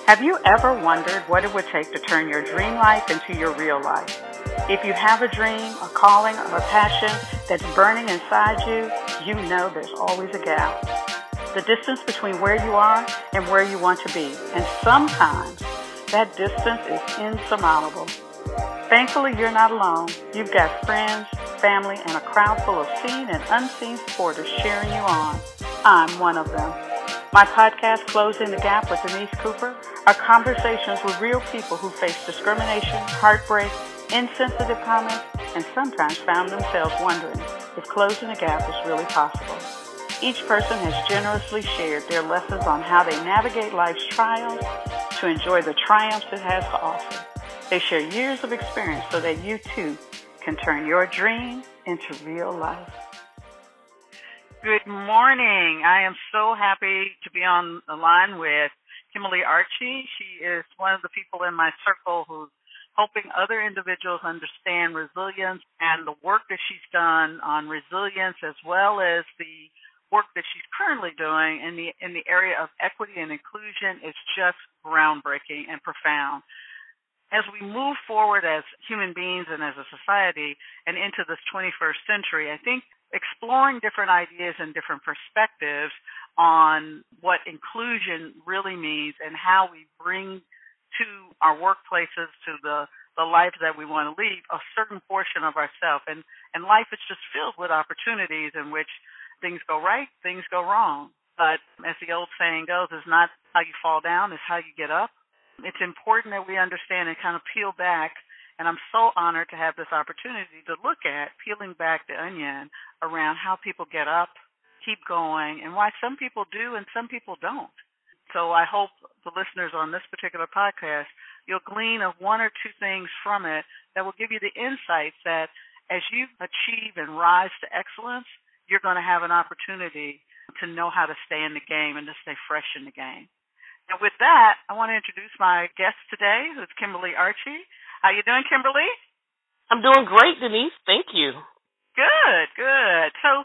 Have you ever wondered what it would take to turn your dream life into your real life? If you have a dream, a calling, or a passion that's burning inside you, you know there's always a gap. The distance between where you are and where you want to be. And sometimes that distance is insurmountable. Thankfully, you're not alone. You've got friends, family, and a crowd full of seen and unseen supporters cheering you on. I'm one of them. My podcast, Closing the Gap with Denise Cooper, are conversations with real people who face discrimination, heartbreak, insensitive comments, and sometimes found themselves wondering if closing the gap is really possible. Each person has generously shared their lessons on how they navigate life's trials to enjoy the triumphs it has to offer. They share years of experience so that you too can turn your dream into real life. Good morning. I am so happy to be on the line with Kimberly Archie. She is one of the people in my circle who's helping other individuals understand resilience, and the work that she's done on resilience, as well as the work that she's currently doing in the area of equity and inclusion, is just groundbreaking and profound. As we move forward as human beings and as a society and into this 21st century, I think exploring different ideas and different perspectives on what inclusion really means and how we bring to our workplaces, to the life that we want to lead, a certain portion of ourselves. And life is just filled with opportunities in which things go right, things go wrong. But as the old saying goes, it's not how you fall down, it's how you get up. It's important that we understand and kind of peel back, and I'm so honored to have this opportunity to look at peeling back the onion around how people get up, keep going, and why some people do and some people don't. So I hope the listeners on this particular podcast, you'll glean of one or two things from it that will give you the insights that as you achieve and rise to excellence, you're going to have an opportunity to know how to stay in the game and to stay fresh in the game. And with that, I want to introduce my guest today, who's Kimberly Archie. How you doing, Kimberly? I'm doing great, Denise. Thank you. Good. So,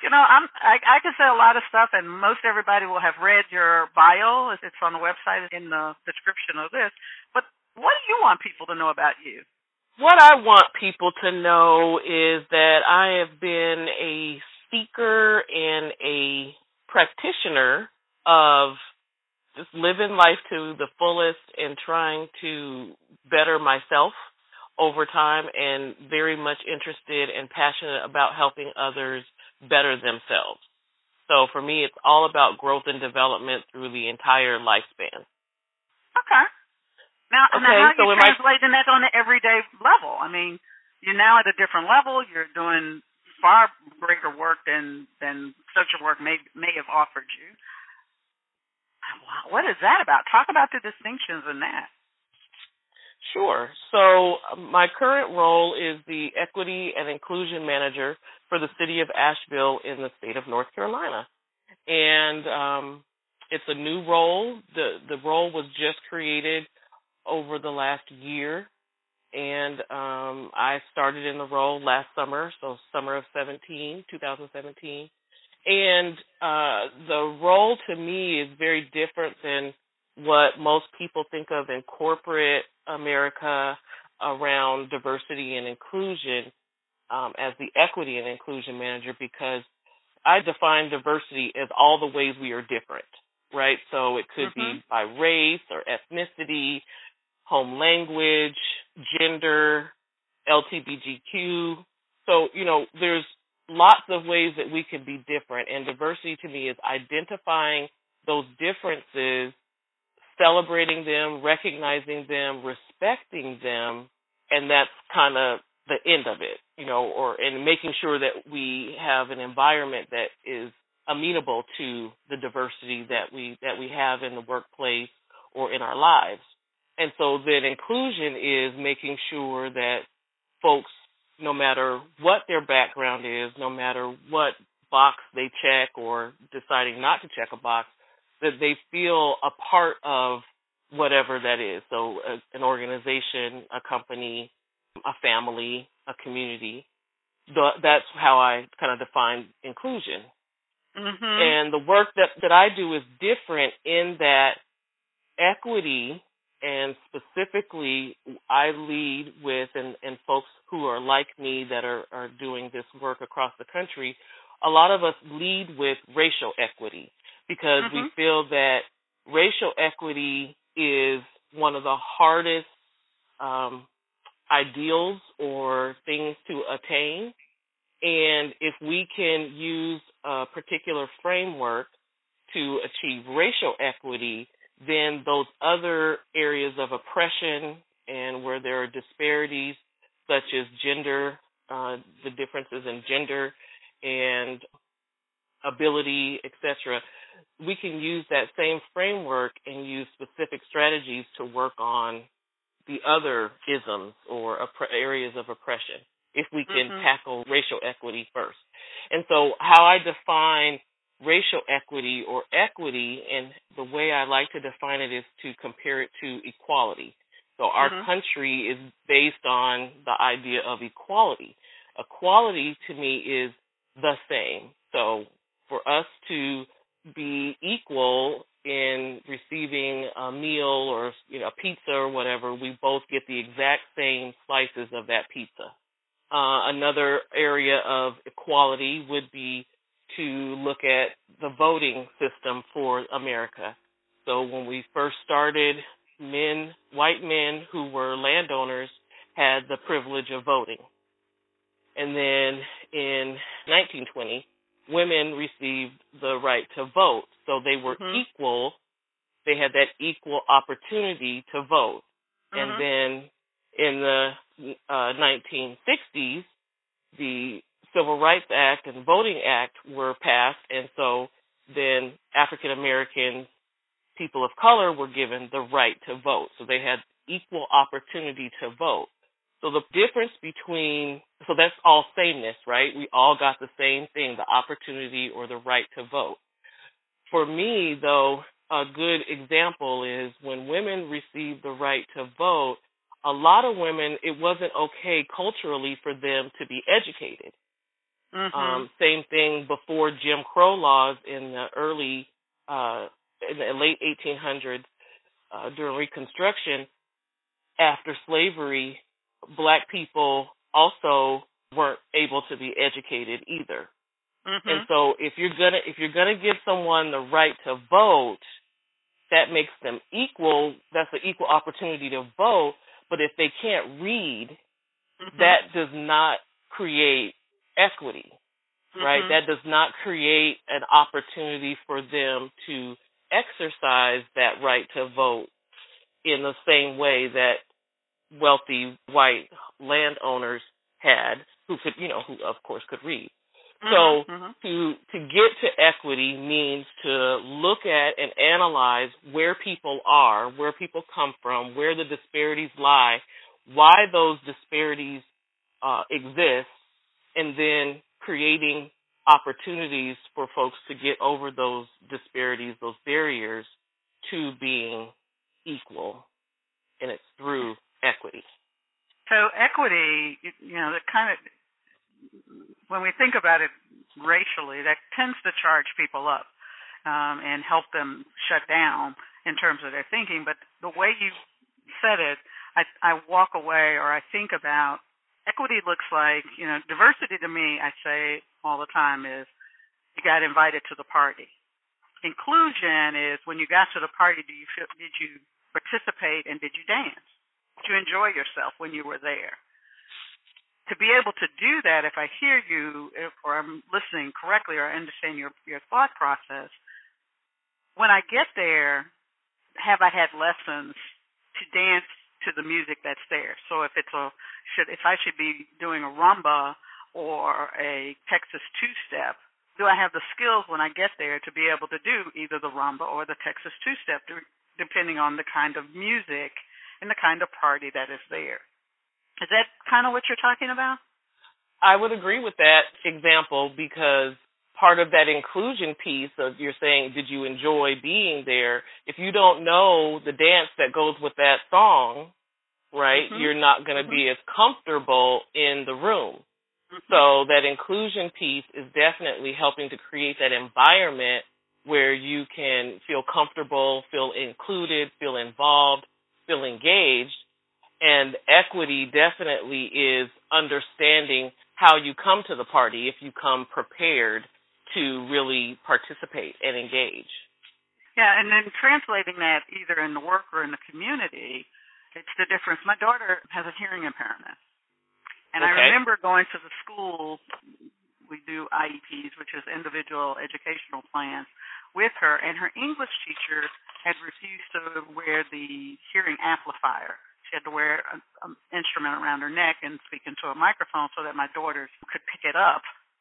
I can say a lot of stuff, and most everybody will have read your bio. It's on the website in the description of this. But what do you want people to know about you? What I want people to know is that I have been a speaker and a practitioner of just living life to the fullest and trying to better myself over time, and very much interested and passionate about helping others better themselves. So for me, it's all about growth and development through the entire lifespan. Okay. Now how are you translating that on an everyday level? I mean, you're now at a different level. You're doing far greater work than social work may have offered you. Wow, what is that about? Talk about the distinctions in that. Sure. So my current role is the Equity and Inclusion Manager for the City of Asheville in the state of North Carolina. And it's a new role. The role was just created over the last year, and I started in the role last summer, so summer of 2017. And the role to me is very different than what most people think of in corporate America around diversity and inclusion as the Equity and Inclusion Manager, because I define diversity as all the ways we are different, right? So it could be by race or ethnicity, home language, gender, LGBTQ. So, there's lots of ways that we can be different, and diversity to me is identifying those differences, celebrating them, recognizing them, respecting them, and that's kind of the end of it, and making sure that we have an environment that is amenable to the diversity that we have in the workplace or in our lives. And so then inclusion is making sure that folks, no matter what their background is, no matter what box they check or deciding not to check a box, that they feel a part of whatever that is. So an organization, a company, a family, a community. That's how I kind of define inclusion. And the work that I do is different in that equity, and specifically I lead with, and folks who are like me that are doing this work across the country, a lot of us lead with racial equity because we feel that racial equity is one of the hardest ideals or things to attain. And if we can use a particular framework to achieve racial equity, then those other areas of oppression and where there are disparities such as gender, the differences in gender and ability, etc., we can use that same framework and use specific strategies to work on the other isms or areas of oppression if we can tackle racial equity first. And so how I define racial equity or equity, and the way I like to define it is to compare it to equality. So our country is based on the idea of equality. Equality to me is the same. So for us to be equal in receiving a meal or a pizza or whatever, we both get the exact same slices of that pizza. Another area of equality would be to look at the voting system for America. So when we first started, white men who were landowners had the privilege of voting. And then in 1920, women received the right to vote. So they were equal. They had that equal opportunity to vote. And then in the 1960s, the Civil Rights Act and Voting Act were passed, and so then African Americans, people of color, were given the right to vote. So they had equal opportunity to vote. So the difference so that's all sameness, right? We all got the same thing, the opportunity or the right to vote. For me, though, a good example is when women received the right to vote, a lot of women, it wasn't okay culturally for them to be educated. Same thing before Jim Crow laws in the in the late 1800s, during Reconstruction. After slavery, Black people also weren't able to be educated either. And so if you're gonna give someone the right to vote, that makes them equal. That's an equal opportunity to vote. But if they can't read, that does not create equity, right? That does not create an opportunity for them to exercise that right to vote in the same way that wealthy white landowners had, who could, who of course could read. So to get to equity means to look at and analyze where people are, where people come from, where the disparities lie, why those disparities exist, and then creating opportunities for folks to get over those disparities, those barriers to being equal, and it's through equity. So equity, that kind of, when we think about it racially, that tends to charge people up and help them shut down in terms of their thinking. But the way you said it, I walk away, or I think about equity looks like, diversity to me, I say all the time, is you got invited to the party. Inclusion is when you got to the party, did you participate and did you dance? Did you enjoy yourself when you were there? To be able to do that, if I hear you, or I'm listening correctly, or I understand your thought process, when I get there, have I had lessons to dance to the music that's there? So if I should be doing a rumba or a Texas two-step, do I have the skills when I get there to be able to do either the rumba or the Texas two-step, depending on the kind of music and the kind of party that is there? Is that kind of what you're talking about? I would agree with that example, because part of that inclusion piece of you're saying, did you enjoy being there? If you don't know the dance that goes with that song, right, you're not going to be as comfortable in the room. So that inclusion piece is definitely helping to create that environment where you can feel comfortable, feel included, feel involved, feel engaged. And equity definitely is understanding how you come to the party if you come prepared to really participate and engage. Yeah, and then translating that either in the work or in the community, it's the difference. My daughter has a hearing impairment. And Okay. I remember going to the school, we do IEPs, which is individual educational plans, with her, and her English teacher had refused to wear the hearing amplifier. She had to wear an instrument around her neck and speak into a microphone so that my daughters could pick it up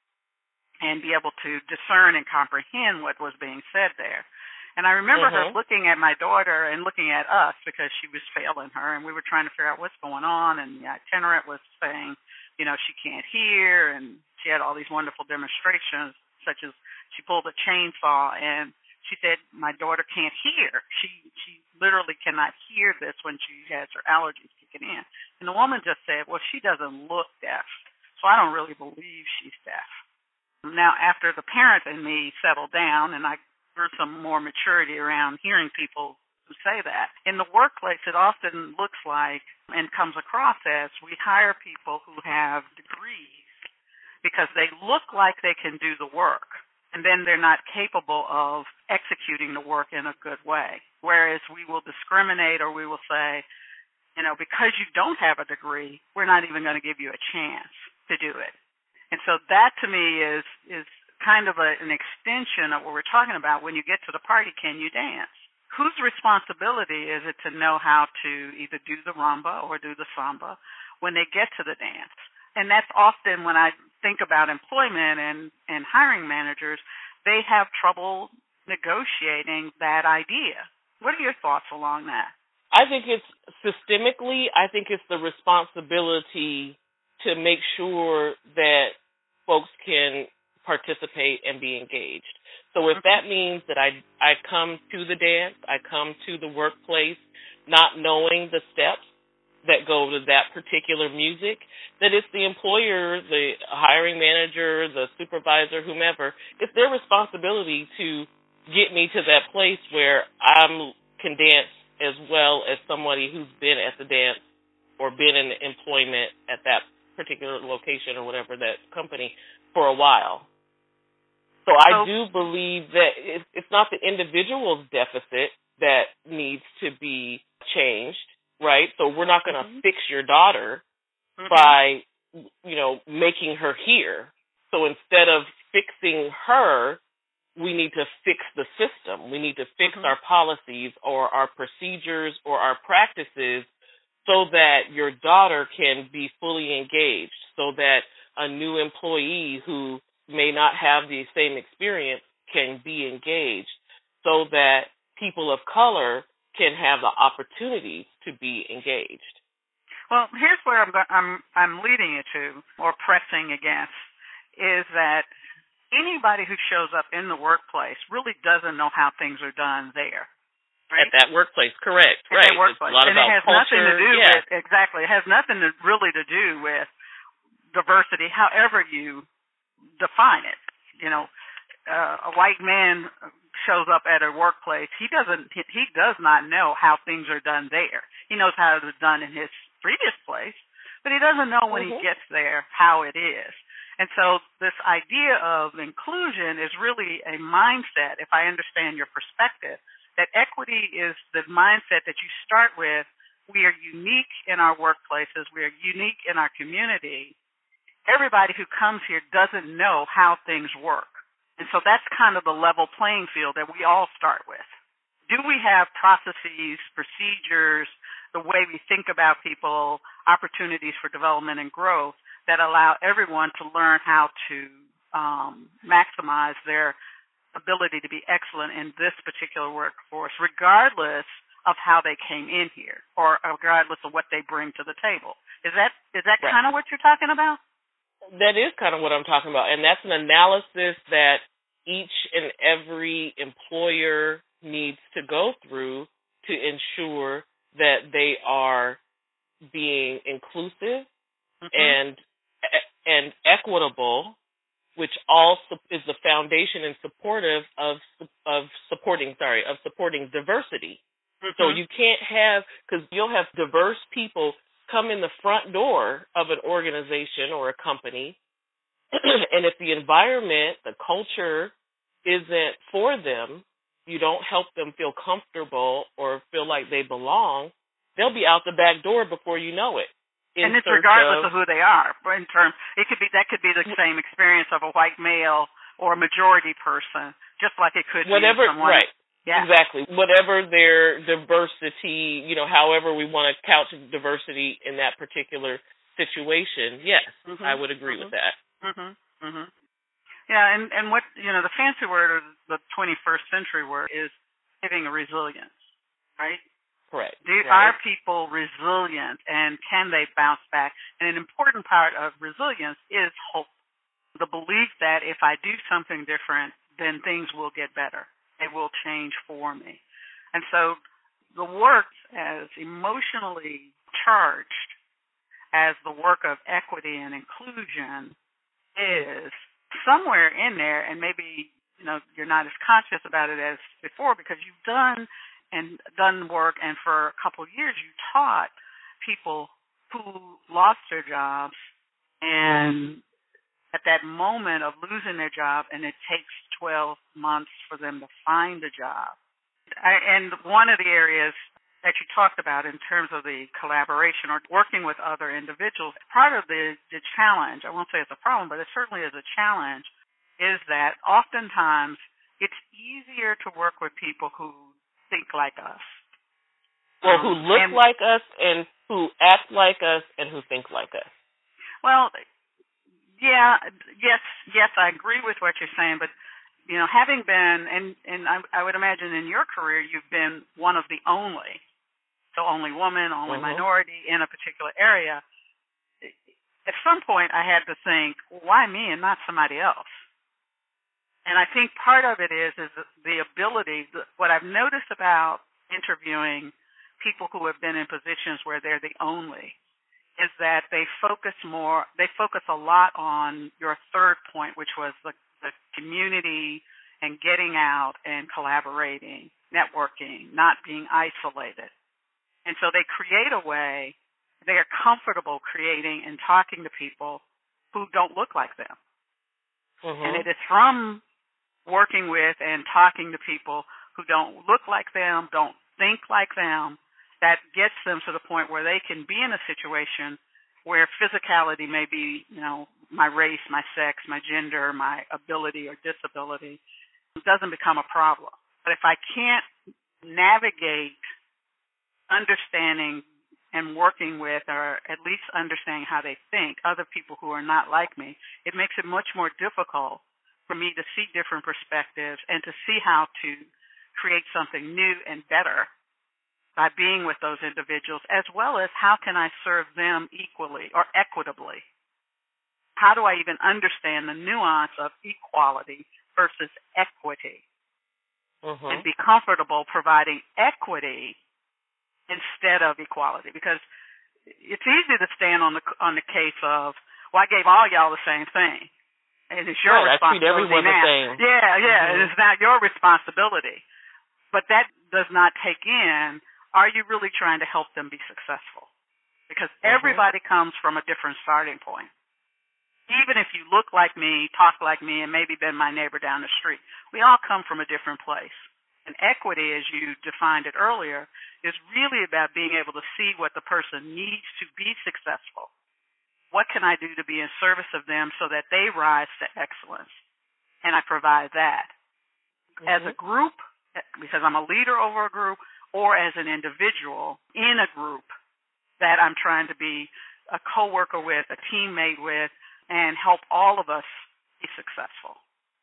and be able to discern and comprehend what was being said there. And I remember her looking at my daughter and looking at us because she was failing her, and we were trying to figure out what's going on, and the itinerant was saying, you know, she can't hear, and she had all these wonderful demonstrations, such as she pulled a chainsaw, and she said, my daughter can't hear. She literally cannot hear this when she has her allergies kicking in. And the woman just said, well, she doesn't look deaf, so I don't really believe she's deaf. Now, after the parent and me settled down, and I grew some more maturity around hearing people who say that, in the workplace it often looks like and comes across as we hire people who have degrees because they look like they can do the work, and then they're not capable of executing the work in a good way. Whereas we will discriminate, or we will say, you know, because you don't have a degree, we're not even going to give you a chance to do it. And so that to me is kind of an extension of what we're talking about. When you get to the party, can you dance? Whose responsibility is it to know how to either do the rumba or do the samba when they get to the dance? And that's often when I think about employment and hiring managers, they have trouble negotiating that idea. What are your thoughts along that? I think it's systemically, I think it's the responsibility to make sure that folks can participate and be engaged. So if that means that I come to the dance, I come to the workplace not knowing the steps that go to that particular music, that it's the employer, the hiring manager, the supervisor, whomever, it's their responsibility to get me to that place where I can dance as well as somebody who's been at the dance or been in employment at that particular location or whatever, that company, for a while. So I do believe that it's not the individual's deficit that needs to be changed, right? So we're not going to fix your daughter by, you know, making her hear. So instead of fixing her, we need to fix the system. We need to fix our policies or our procedures or our practices so that your daughter can be fully engaged, so that a new employee who may not have the same experience can be engaged, so that people of color can have the opportunity to be engaged. Well, here's where I'm leading you to, or pressing against, is that anybody who shows up in the workplace really doesn't know how things are done there. Right? At that workplace, correct. At that workplace. It's a lot and about it has culture. Nothing to do with, exactly, it has nothing to do with diversity, however you define it. You know, a white man shows up at a workplace, he does not know how things are done there. He knows how it was done in his previous place, but he doesn't know when he gets there how it is. And so this idea of inclusion is really a mindset, if I understand your perspective, that equity is the mindset that you start with. We are unique in our workplaces. We are unique in our community. Everybody who comes here doesn't know how things work. And so that's kind of the level playing field that we all start with. Do we have processes, procedures, the way we think about people, opportunities for development and growth that allow everyone to learn how to maximize their ability to be excellent in this particular workforce, regardless of how they came in here or regardless of what they bring to the table? Is that right? Kind of what you're talking about? That is kind of what I'm talking about, and that's an analysis that each and every employer needs to go through to ensure that they are being inclusive and equitable which all is the foundation and supportive of supporting diversity. Mm-hmm. So you can't have, because you'll have diverse people come in the front door of an organization or a company, and if the environment, the culture isn't for them, you don't help them feel comfortable or feel like they belong, they'll be out the back door before you know it. And it's regardless of who they are. That could be the same experience of a white male or a majority person, just like it could be someone. Right. Yeah. Exactly. Whatever their diversity, however we want to couch diversity in that particular situation, yes, mm-hmm. I would agree with that. Mm-hmm. Mm-hmm. Yeah, and what, the fancy word or the 21st century word is giving resilience, right? Correct. Are people resilient, and can they bounce back? And an important part of resilience is hope, the belief that if I do something different, then things will get better. They will change for me. And so the work as emotionally charged as the work of equity and inclusion is somewhere in there, and maybe you're not as conscious about it as before because you've done work, and for a couple of years you taught people who lost their jobs, and at that moment of losing their job, and it takes 12 months for them to find a job. And one of the areas that you talked about in terms of the collaboration or working with other individuals, part of the challenge, I won't say it's a problem, but it certainly is a challenge, is that oftentimes it's easier to work with people who think like us. Well, who look like us and who act like us and who think like us. Well, yes, I agree with what you're saying, but having been, and I would imagine in your career you've been one of the only woman, only mm-hmm. minority in a particular area. At some point I had to think, why me and not somebody else? And I think part of it is the ability, what I've noticed about interviewing people who have been in positions where they're the only, is that they focus a lot on your third point, which was the community and getting out and collaborating, networking, not being isolated. And so they create a way, they are comfortable creating and talking to people who don't look like them. Mm-hmm. And it is from working with and talking to people who don't look like them, don't think like them, that gets them to the point where they can be in a situation where physicality may be, my race, my sex, my gender, my ability or disability, doesn't become a problem. But if I can't navigate understanding and working with, or at least understanding how they think, other people who are not like me, it makes it much more difficult for me to see different perspectives and to see how to create something new and better by being with those individuals, as well as how can I serve them equally or equitably? How do I even understand the nuance of equality versus equity? Mm-hmm. And be comfortable providing equity instead of equality, because it's easy to stand on the case of, well, I gave all y'all the same thing, and it's your responsibility. I treat everyone now. The same. Yeah, mm-hmm. And it's not your responsibility. But that does not take in, are you really trying to help them be successful? Because mm-hmm. everybody comes from a different starting point. Even if you look like me, talk like me, and maybe been my neighbor down the street, we all come from a different place. And equity, as you defined it earlier, is really about being able to see what the person needs to be successful. What can I do to be in service of them so that they rise to excellence? And I provide that. Mm-hmm. As a group, because I'm a leader over a group, or as an individual in a group that I'm trying to be a coworker with, a teammate with, and help all of us be successful.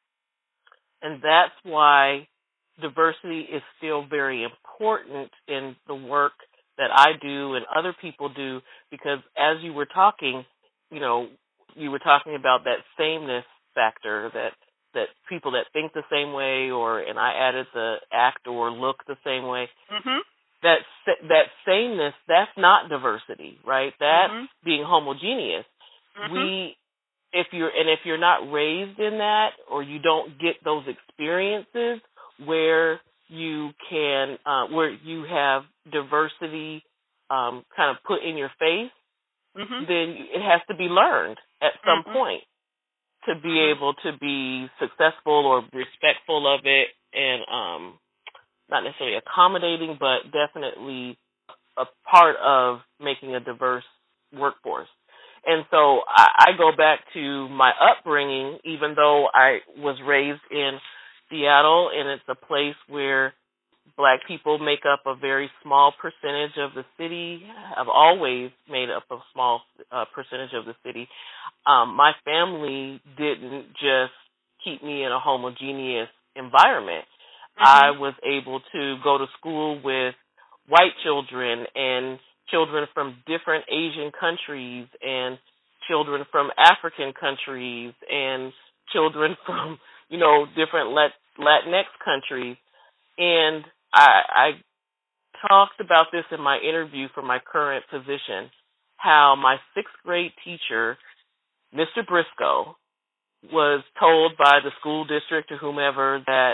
And that's why diversity is still very important in the work that I do and other people do, because as you were talking, you were talking about that sameness factor, that people that think the same way, and I added the act or look the same way. Mm-hmm. That sameness, that's not diversity, right? That's mm-hmm. being homogeneous. Mm-hmm. if you're not raised in that, or you don't get those experiences where you can where you have diversity kind of put in your face, then it has to be learned at some point to be able to be successful or respectful of it, and not necessarily accommodating, but definitely a part of making a diverse workforce. And so I go back to my upbringing, even though I was raised in Seattle, and it's a place where Black people make up a very small percentage of the city. I've always made up a small percentage of the city. My family didn't just keep me in a homogeneous environment. I was able to go to school with white children and children from different Asian countries and children from African countries and children from, different Latinx countries. And I talked about this in my interview for my current position, how my sixth grade teacher, Mr. Briscoe, was told by the school district or whomever that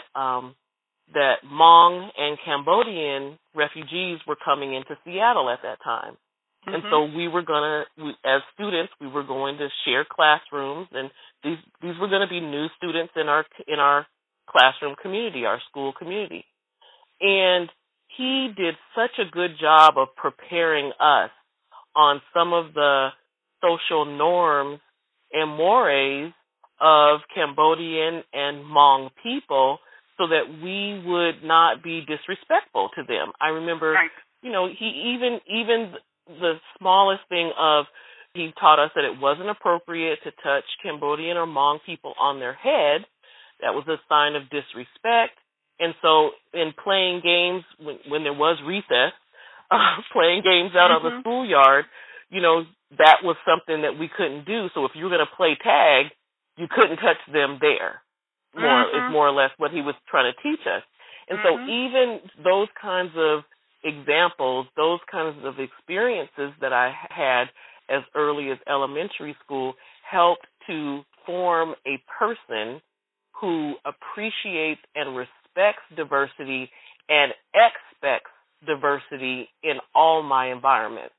Hmong and Cambodian refugees were coming into Seattle at that time. And so as students, we were going to share classrooms, and these were going to be new students in our classroom community, our school community. And he did such a good job of preparing us on some of the social norms and mores of Cambodian and Hmong people, so that we would not be disrespectful to them. I remember, he even the smallest thing of, he taught us that it wasn't appropriate to touch Cambodian or Hmong people on their head. That was a sign of disrespect. And so in playing games, when there was recess, playing games out on the schoolyard, that was something that we couldn't do. So if you were going to play tag, you couldn't touch them there. Is more or less what he was trying to teach us. And so even those kinds of examples, those kinds of experiences that I had as early as elementary school helped to form a person who appreciates and respects diversity and expects diversity in all my environments.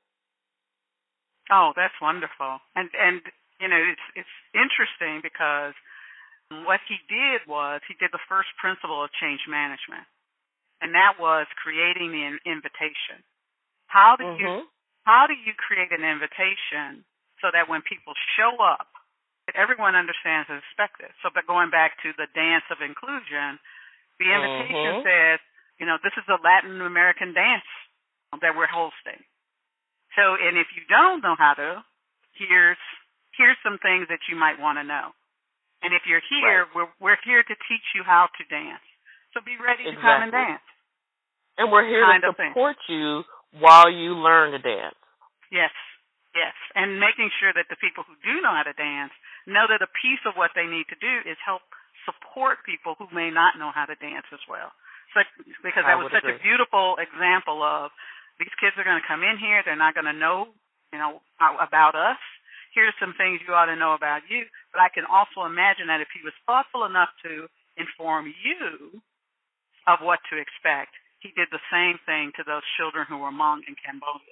Oh, that's wonderful. And it's interesting because what he did was he did the first principle of change management, and that was creating the invitation. How do you create an invitation so that when people show up, everyone understands and expects it? So, but going back to the dance of inclusion, the invitation says, this is a Latin American dance that we're hosting. So, and if you don't know how to, here's some things that you might want to know. And if you're here, we're here to teach you how to dance. So be ready to come and dance. And we're here to support you while you learn to dance. Yes. And making sure that the people who do know how to dance know that a piece of what they need to do is help support people who may not know how to dance as well. So, because that was such a beautiful example of, these kids are going to come in here, they're not going to know, about us. Here's some things you ought to know about you. But I can also imagine that if he was thoughtful enough to inform you of what to expect, he did the same thing to those children who were Hmong in Cambodia,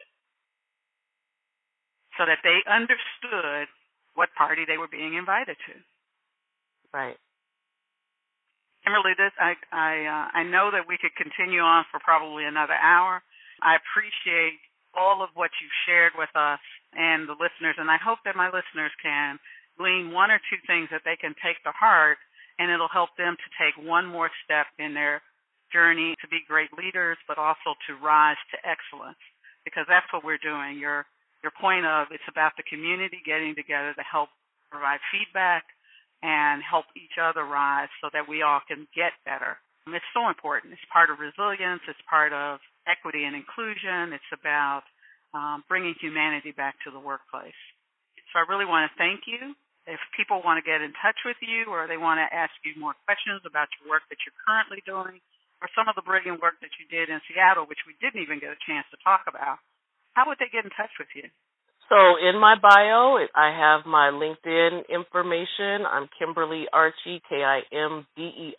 so that they understood what party they were being invited to. Right. Kimberly, I know that we could continue on for probably another hour. I appreciate all of what you've shared with us and the listeners, and I hope that my listeners can glean one or two things that they can take to heart, and it'll help them to take one more step in their journey to be great leaders, but also to rise to excellence, because that's what we're doing. Your point of, it's about the community getting together to help provide feedback and help each other rise so that we all can get better. It's so important. It's part of resilience. It's part of equity and inclusion. It's about bringing humanity back to the workplace. So I really want to thank you. If people want to get in touch with you, or they want to ask you more questions about your work that you're currently doing, or some of the brilliant work that you did in Seattle, which we didn't even get a chance to talk about, how would they get in touch with you? So in my bio, I have my LinkedIn information. I'm Kimberly Archie, Kimberlee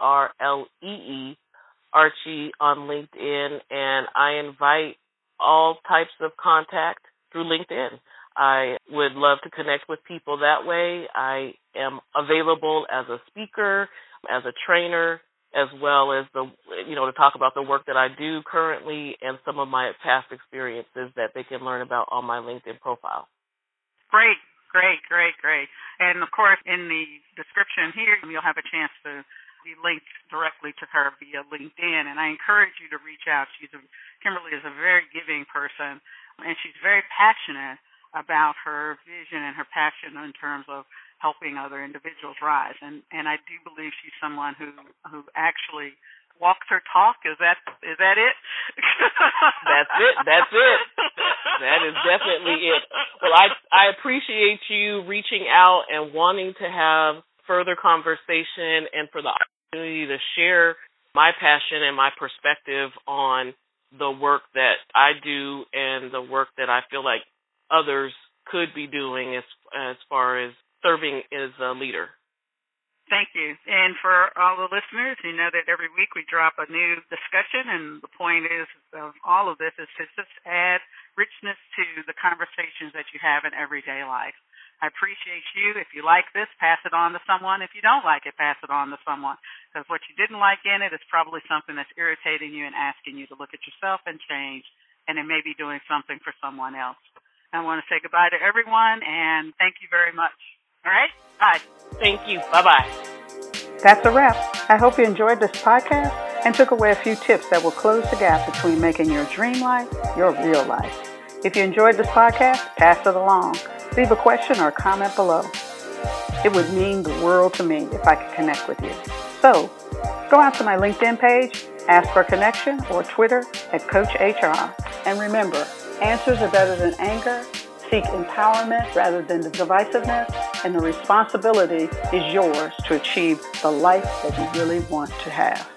Archie on LinkedIn, and I invite all types of contact through LinkedIn. I would love to connect with people that way. I am available as a speaker, as a trainer, as well as to talk about the work that I do currently and some of my past experiences that they can learn about on my LinkedIn profile. Great. And of course, in the description here, you'll have a chance to be linked directly to her via LinkedIn. And I encourage you to reach out. Kimberly is a very giving person, and she's very passionate about her vision and her passion in terms of helping other individuals rise. And I do believe she's someone who actually walks her talk. Is that it? That's it. That is definitely it. Well, I appreciate you reaching out and wanting to have further conversation and for the opportunity to share my passion and my perspective on the work that I do and the work that I feel like others could be doing as far as serving as a leader. Thank you. And for all the listeners, you know that every week we drop a new discussion, and the point is of all of this is to just add richness to the conversations that you have in everyday life. I appreciate you. If you like this, pass it on to someone. If you don't like it, pass it on to someone. Because what you didn't like in it is probably something that's irritating you and asking you to look at yourself and change, and it may be doing something for someone else. I want to say goodbye to everyone, and thank you very much. All right? Bye. Thank you. Bye-bye. That's a wrap. I hope you enjoyed this podcast and took away a few tips that will close the gap between making your dream life your real life. If you enjoyed this podcast, pass it along. Leave a question or a comment below. It would mean the world to me if I could connect with you. So, go out to my LinkedIn page, ask for a connection, or Twitter @CoachHR. And remember, answers are better than anger. Seek empowerment rather than the divisiveness, and the responsibility is yours to achieve the life that you really want to have.